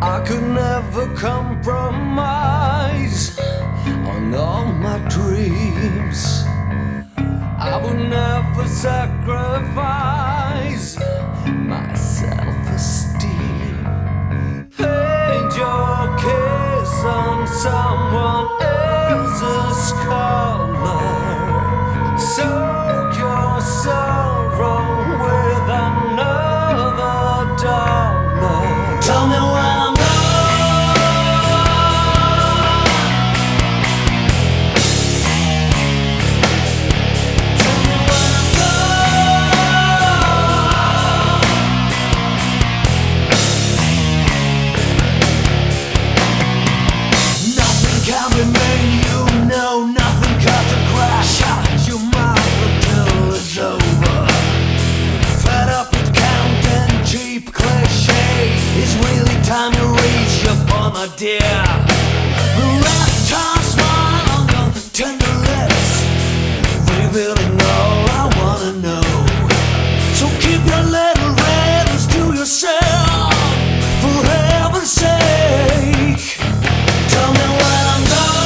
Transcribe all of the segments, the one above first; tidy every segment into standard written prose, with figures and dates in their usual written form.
I could never compromise on all my dreams. I would never sacrifice my self-esteem. Paint your kiss on someone else's color. Soak your sorrow with another dollar. Tell me when I'm time to reach upon my dear. The reptile smile on your tender lips, revealing all I wanna know. So keep your little ravens to yourself, for heaven's sake. Tell me when I'm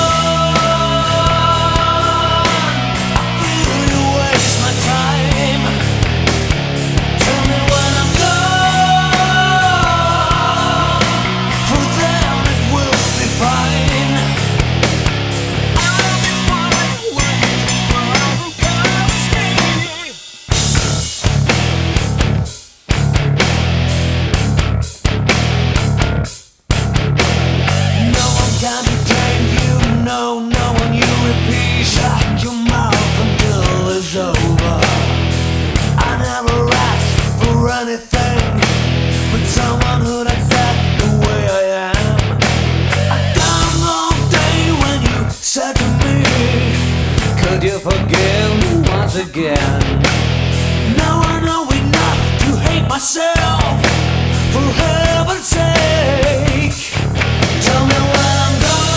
gone, I feel you waste my time. Tell me when I'm gone, for them it will be fine. I'll be fine when tomorrow comes me. No one can detain you, no one you repeat. Shut your mouth until it's over. I never asked for anything but someone who'd accept the way I am. I down long day when you said to me, could you forgive me once again? Now I know enough to hate myself, for heaven's sake. Tell me when I'm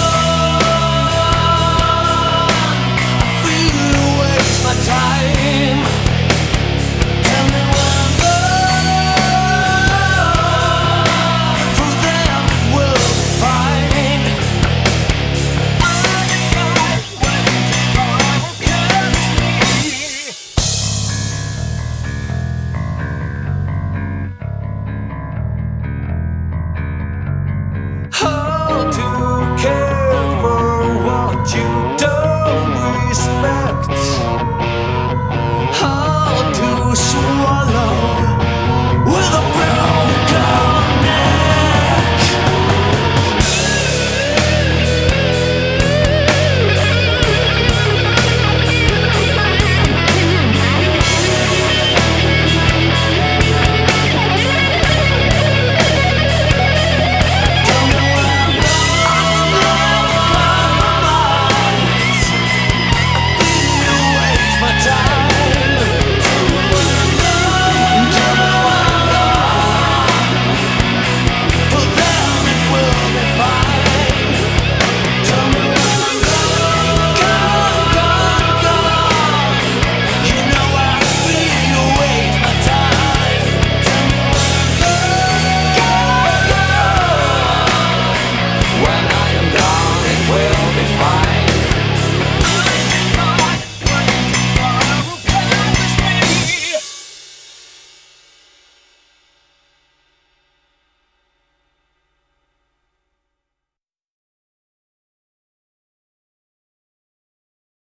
gone, I feel you waste my time. Tell me when I'm gone, for them it will be fine. I'll be fine when tomorrow comes me. How to care for what you do.